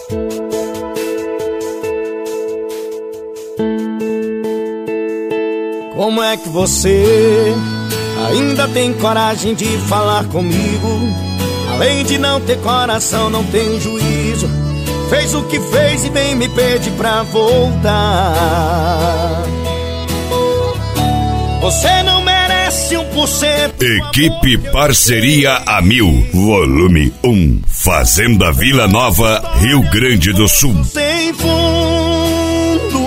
Como é que você ainda tem coragem de falar comigo? Além de não ter coração, não tem juízo. Fez o que fez e vem me pedir pra voltar. Você não merece 1%. Equipe Parceria a Mil, volume 1, Fazenda Vila Nova, Rio Grande do Sul. Sem fundo,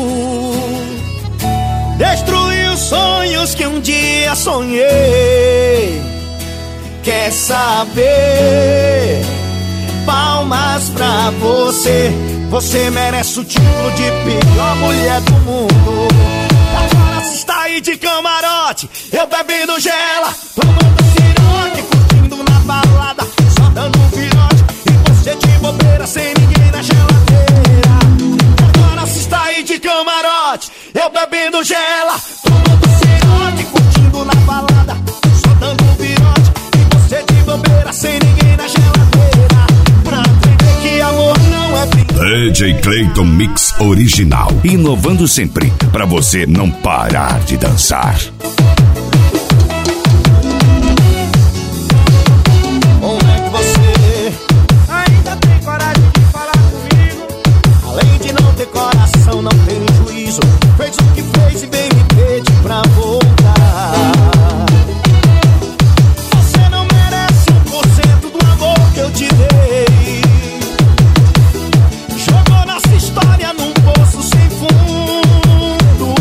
destruiu sonhos que um dia sonhei. Quer saber? Palmas pra você. Você merece o título de pior mulher do mundo. Agora se está aí de camarote, eu bebendo gela, tomando ciroque, curtindo na balada, só dando um virote, e você de bobeira sem ninguém na geladeira. Agora se está aí de camarote, eu bebendo gela, tomando ciroque, curtindo na balada, só dando um virote, e você de bobeira sem ninguém na geladeira. Pra aprender que amor não é DJ Clayton Mix Original, inovando sempre pra você não parar de dançar. Como é que você ainda tem coragem de falar comigo? Além de não ter coração, não tem juízo. Fez o que fez e vem me pedir pra voltar. Você não merece 1% do amor que eu te dei. Jogou nossa história num poço sem fundo.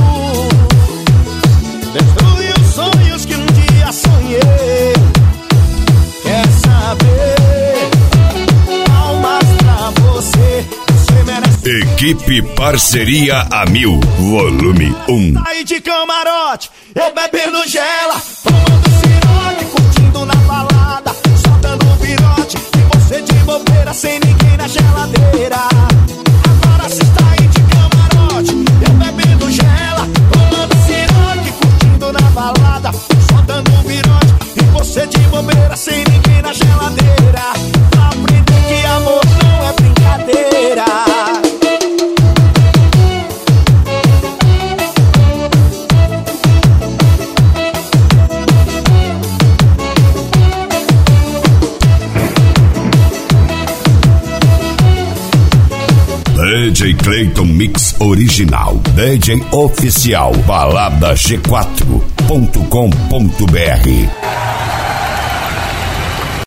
Destruiu sonhos que um dia sonhei. Quer saber? Palmas pra você. Você merece. Equipe Parceria a Mil, volume 1. Aí de camarote, eu bebendo gela, tomando ciroque, curtindo na balada, só dando um virote, e você de bobeira sem ninguém na geladeira. Agora se está aí de camarote, eu bebendo gela, tomando ciroque, curtindo na balada, só dando um virote, e você de bobeira sem ninguém na geladeira. Pra aprender que amor não é brincadeira. DJ Clayton Mix Original, DJ Oficial, balada G4.com.br.